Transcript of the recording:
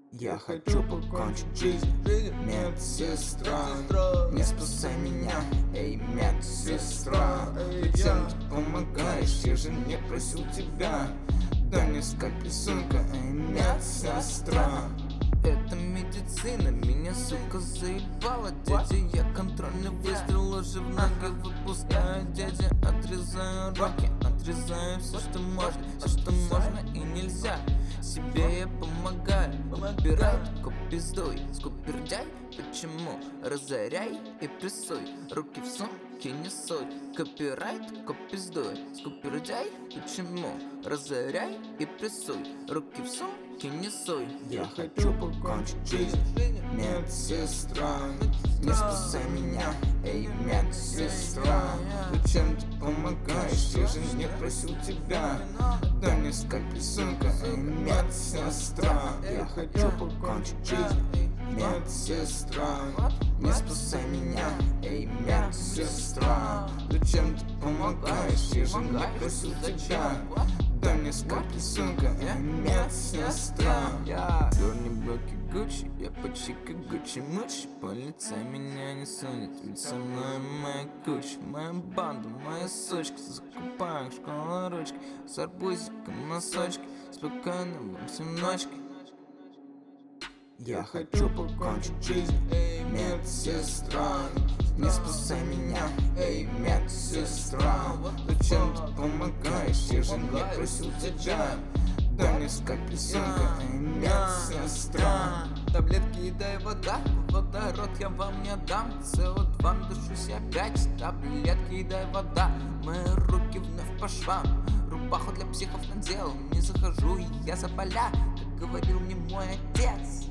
Я хочу покончить жизнь, медсестра. Не спасай меня, эй, медсестра. Зачем ты помогаешь, я же не просил тебя. Дай мне скальпельсунка, эй, медсестра. Это медицина, меня, сука, заебала, дядя. Я контрольный выстрел уже в ноги выпускаю, дядя. Отрезаю руки, отрезаю все, что можно, все, что можно и нельзя. Себе я помогаю, убирай такой пиздой, скупердяй, почему? Разоряй и прессуй, руки в сумке не суй. Копирайт, такой пиздой, скупердяй, почему? Разоряй и прессуй, руки в сумке не суй. Я хочу покончить жизнь, медсестра. Не спасай меня, эй, медсестра. Зачем ты помогаешь, я же не просил тебя. Дай мне скальпельсунка, эй, медсестра. Я хочу покончить жизнь, медсестра. Не спасай меня, эй, медсестра. Зачем ты помогаешь, я же не просил тебя. Дай мне скальпельсунка, эй, медсестра. Дурни блоки Гуччи, я почти как Гуччи-мучи. Полиция меня не сунет, ведь со мной моя куча. Моя банда, моя сучка, закупаю школу ручки. С арбузиком носочки, спокойно вам всем ночки. Я хочу покончить жизнь, медсестра. Не спасай меня, эй, медсестра. Зачем ты помогаешь, я же не просил тебя. Дай мне скальпельсунка, эй, медсестра. Таблетки, еда и вода, водород я вам не отдам. СО2 надышусь опять, таблетки, еда и вода. Мои руки вновь по швам, рубаху для психов надел. Не захожу я за поля, как говорил мне мой отец.